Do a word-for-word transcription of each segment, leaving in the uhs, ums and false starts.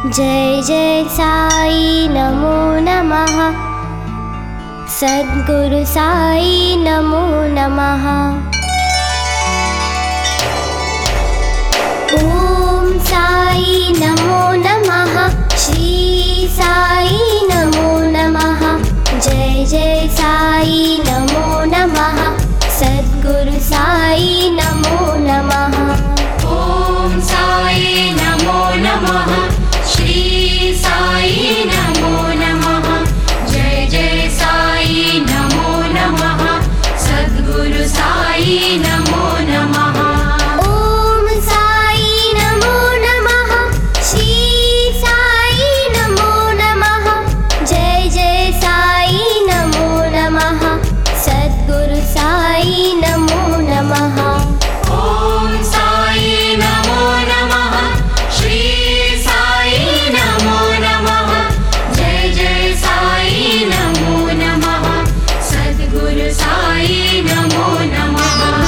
जय जय साई नमो नमः। सद्गुरु साई नमो नमः। ओम साई नमो नमः। श्री साई नमो नमः। जय जय साई नमो नमः। सद्गुरु साई नमो नमः। ओम साई नमो नमः। श्री साई नमो नमः। जय जय साई नमो नमः। सद्गुरु साई नमो नमः। ओम साई नमो नमः। श्री साई नमो नमः। जय जय साई नमो नमः। सद्गुरु साई नमो नमः। ओम साई नमो नमः। श्री साई नमो नमः। जय जय साई नमो नमः। सद्गुरु साई नमो नमः।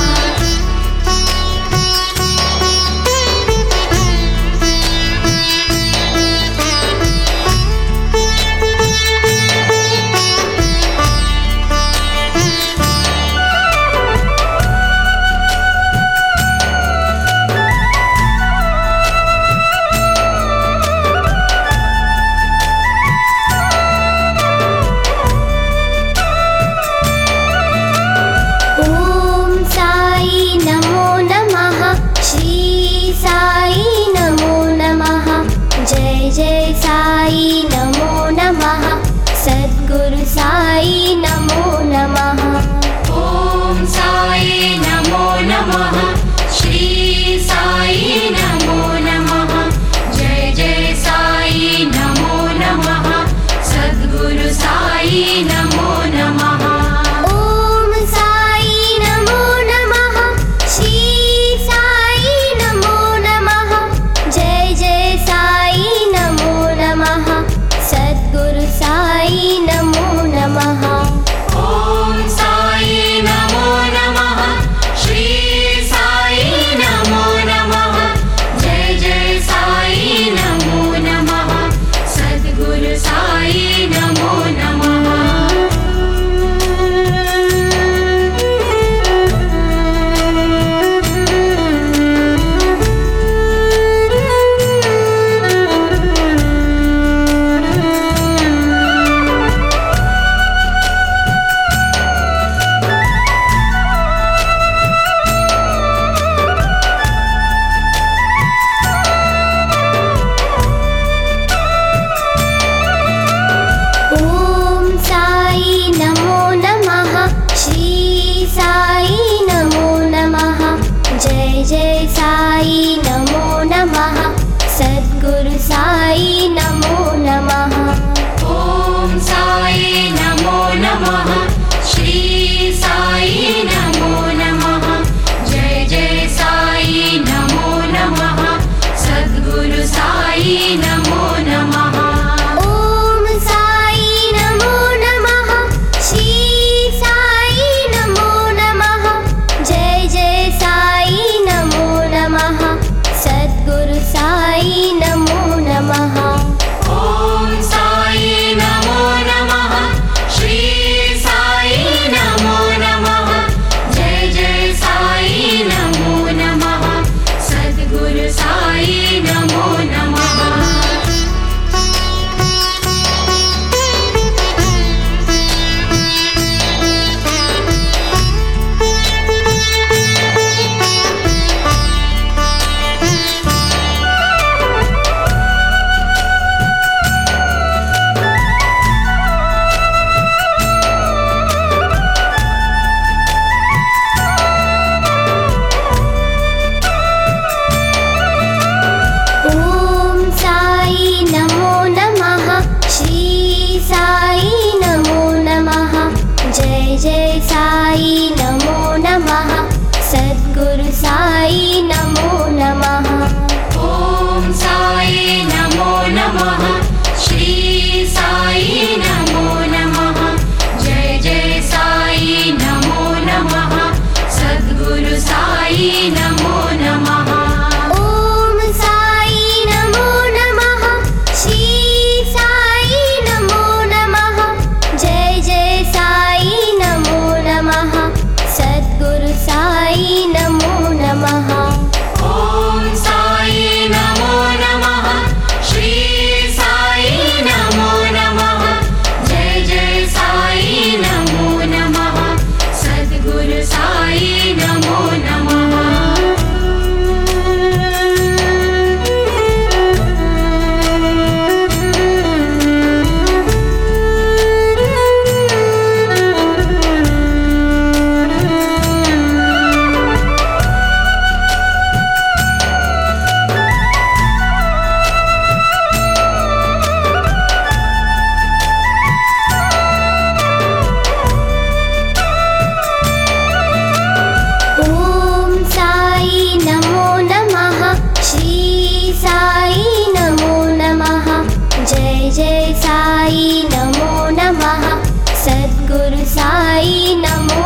ओम साई नमो नमः। श्री साई नमो नमः। जय जय साई नमो नमः। सद्गुरु साई नमो नमः। ओम साई नमो नमः। श्री साई नमो नमः। जय जय साई नमो नमः। सद्गुरु साई नमो नमः। ओम साई नमो नमः। श्री साई नमो नमः। जय जय साई नमो नमः। सद्गुरु साई नमो नमः। साई नमो नमः। सद्गुरु साई नमो